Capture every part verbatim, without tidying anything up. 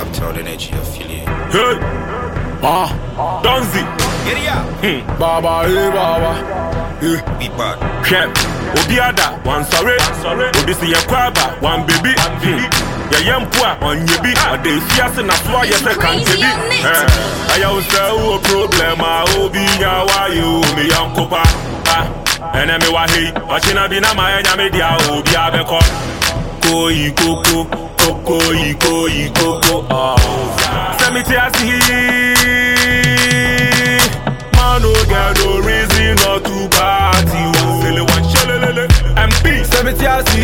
Uptown Energy affiliate. Hey, ah, Donzi, get it out. Hmm, Baba, hey Baba, hey, be bad. Shem, Obiada, one sorry, sorry, Odisi Yakwaba, one baby, hmm, ya yampua, one yebi, a day fias and a fly, yes, I can't be. I always say, oh, problem, I will be ya, why you, me, young copa, ah, and I'm a wahi, watching a bina, my media, oh, be a beco, koi, coco, coco, iko, iko, ah, Samitiasi, man, no get no reason not to party, silly one, shalala, M P, Samitiasi,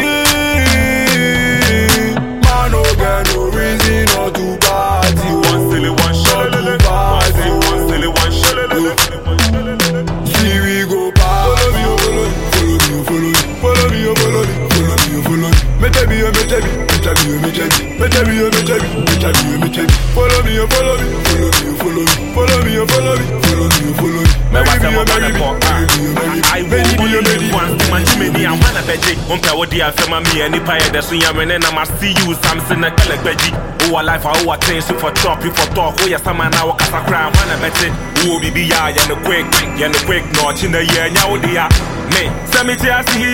man, no get no reason not to party, one silly one, shalala, one silly one, shalala. Here we go, follow me, follow me, follow me, follow me, follow me, follow me, follow me, me tell me, me tell me, me tell me, me tell me, me tell me, me tell me, me tell me, follow me, follow me, follow me, follow me, follow me, follow me, follow me, follow me. Me want to go back for I will only live once. My Jimmy, I'm one of the J. One power, dear, from me, and if I had the swing, and then I must see you, Samson, a color veggie. Oh, a life, oh, attention for talk, for talk. Oh, yes, I'm an hour, cause I cry, one of it. Oh, be be I, and the quick, and the quick notch in the year, now, dear. Me, Samitiasi.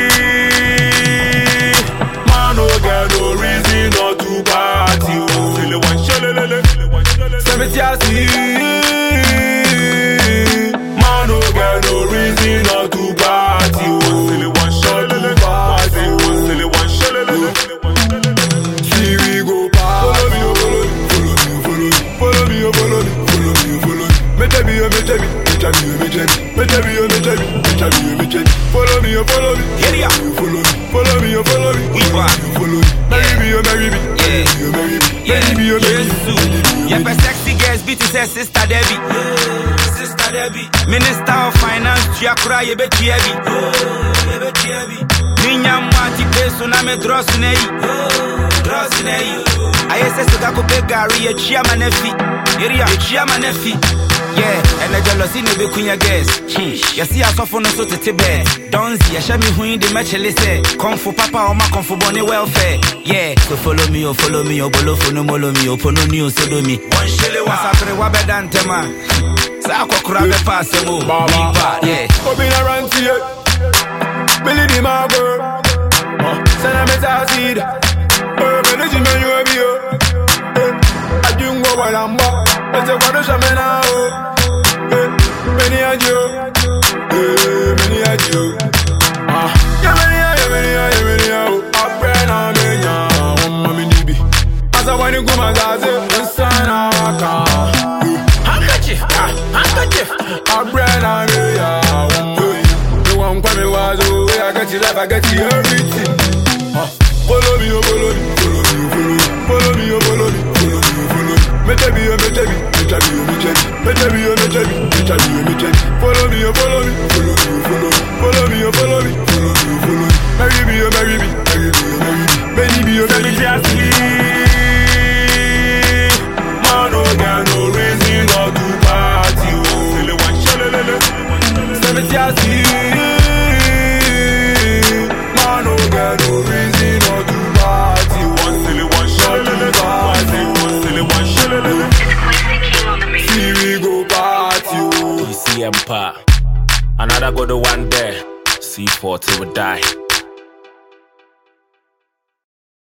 Man, no get no reason not to party. Silly one, shalala. Samitiasi. Man, no get no reason not to party. Silly one, shalala. Party, silly one, shalala. Here we go, follow me, follow me, follow me, follow me, follow me, follow me. Me tell me, me tell me, me tell me, me tell me, me tell me, me tell me, me tell me, me tell me. Follow me, follow me, get it out. Follow me, follow me, follow me, we back. Follow me, marry me, marry me, marry me, marry me, marry me, marry me. Yeah, for sexy girls, beat is sister Debbie, sister Debbie. Minister of Finance, you cry, you bet you heavy, you bet you heavy. Ninya mwati peso na me dross nei, dross nei. Ayese suga ko be gari ye chia manefi, area ye chia manefi. Yeah, and the jealousy no be kunya guess. You see us off on so to Tibet. Donzi, you show me who in the match. Listen, come for papa or my come for bonny welfare. Yeah, so follow me, or follow me, or bolo for no molo me, or for no news, so do me. One shilly was after wabe dantema. Sako krabe pass the move. Yeah, open around here. Billy the Margot. Send a message. Oh, energy man, you have you. I do go while I'm back. Let's go to Shamena. Many are you. Many are you. Ah, yeah, many are, many are, many are. I pray na menya. Oh, mami nibi. As I want to go, my guys, the sun I can. Handkerchief, handkerchief. I pray na menya. The one come was oh, I get you life, I get you everything. Follow me, follow me, follow me, follow me, follow me, follow me, follow me. Me tell me, me tell me, me tell me, me tell me, me tell me, me tell me, me tell me, me tell me. Follow me, follow me, follow me, follow me, follow me, follow me, follow me, follow me. Marry me, marry me, marry me, marry me, baby, baby, baby. Man, no get no reason not to party. Silly one, shalala. Samitiasi. Man, no get no reason not to party. One silly one, shalala. One silly one, shalala. Here we go party. D C Empire. Another good one there. C four till we die.